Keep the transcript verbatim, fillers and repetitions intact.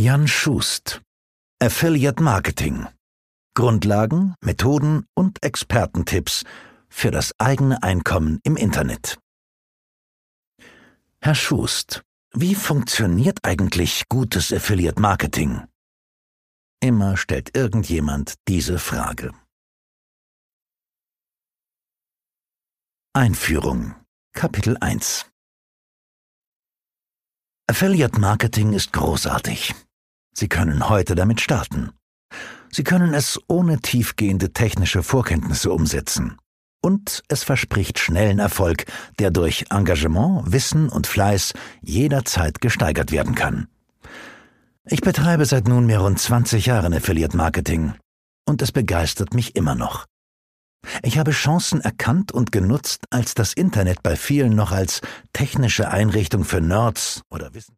Jan Schust. Affiliate Marketing. Grundlagen, Methoden und Expertentipps für das eigene Einkommen im Internet. Herr Schust, wie funktioniert eigentlich gutes Affiliate Marketing? Immer stellt irgendjemand diese Frage. Einführung. Kapitel eins. Affiliate Marketing ist großartig. Sie können heute damit starten. Sie können es ohne tiefgehende technische Vorkenntnisse umsetzen. Und es verspricht schnellen Erfolg, der durch Engagement, Wissen und Fleiß jederzeit gesteigert werden kann. Ich betreibe seit nunmehr rund zwanzig Jahren Affiliate Marketing und es begeistert mich immer noch. Ich habe Chancen erkannt und genutzt, als das Internet bei vielen noch als technische Einrichtung für Nerds oder Wissen